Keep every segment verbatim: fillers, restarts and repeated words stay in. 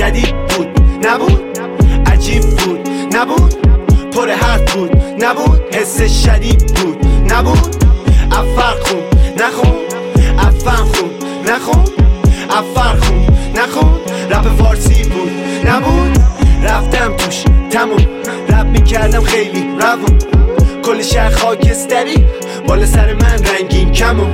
جدید بود نبود، عجیب بود نبود، پر حرف بود نبود، حس شدید بود نبود، افر خون نخون، افهم خون نخون، افر خون نخون، رپ فارسی بود نبود، رفتم توش تموم، رپ میکردم خیلی روون، کل شهر خاکستری بالا سر من رنگین کمون،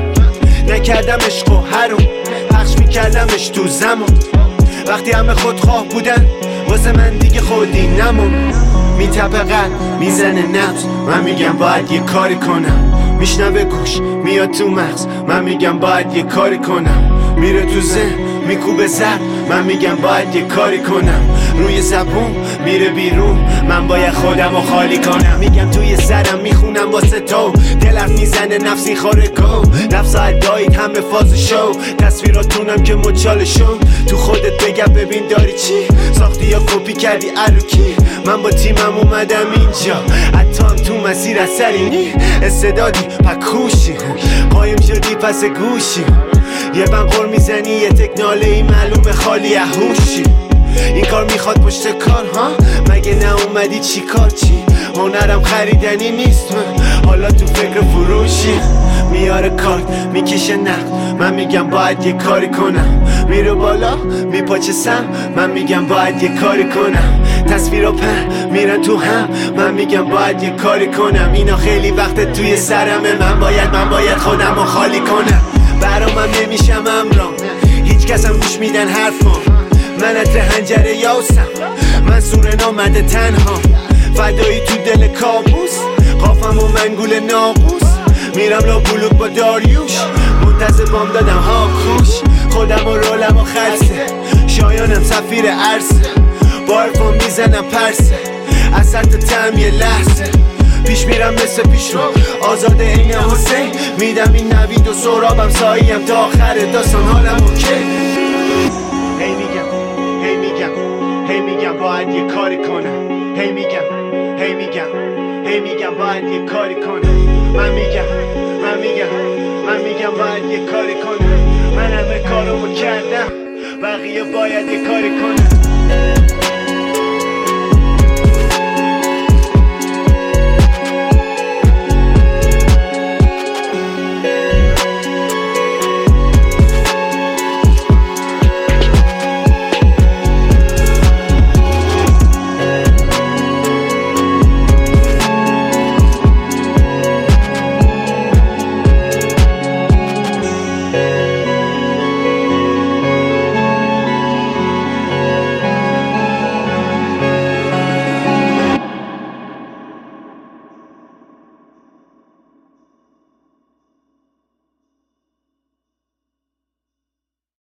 نکردم عشق و حروم، پخش میکردمش تو زمان، وقتی همه خودخواه بودن واسه من دیگه خودی نمون، میتپه قلب میزنه نبض، من میگم باید یه کاری کنم، میشنوه گوش میاد تو مغز، من میگم باید یه کاری کنم، میره تو ذهن میکوبه سر، من میگم باید یه کاری کنم، روی زبون میره بیرون، من باید خودم رو خالی کنم، میگم توی سرم میخونم واسه تو، دلم میزنه نفسی خوره گم، نفس ادایید همه فاز شو، تصویراتونم که مچالشون، تو خودت بگم ببین داری چی ساختی یا کپی کردی اروکی، من با تیمم اومدم اینجا، حتی هم تو مسیر اثری نی، استعدادی پکوشی، قایم شدی پس گوشی، یه بنقر میزنی یه تکناله ای معلومه خالی هوشی، این کار میخواد پشت کار ها، مگه نه اومدی چی کار چی، هنرم خریدنی نیست، من حالا تو فکر فروشی، میاره کارت میکشه نقد، من میگم باید یه کاری کنم، میره بالا میپاچه سم، من میگم باید یه کاری کنم، تصویرا پر میرن تو هم، من میگم باید یه کاری کنم، اینا خیلی وقت توی سرمه، من باید من باید خودم رو خالی کنم، برامم نمیشم امرام، هیچ کس هم گوش میدن حرفام، من عطر هنجره یاسم، من سور نامده تنها، فدایی تو دل کابوس، قافم و منگول ناقوس، میرم لا بلوک با داریوش، منتظر بام دادم ها کوش، خودم و رولم و خلصه، شایانم سفیر عرصه، با عرفان میزنم پرسه، اثر تا تم یه لحظه، پیش میرم مثل پیش رو آزاده این حسین، میدم این نوید و سرابم ساییم تا آخر داستان حالم اوکی، هی میگم هی میگم هی میگم باید یه کاری کنم، هی میگم هی میگم هی میگم باید یه کاری کنم، من میگم من میگم من میگم باید یه کاری کنم، من همه کارمو کردم بقیه باید یه کاری کنم.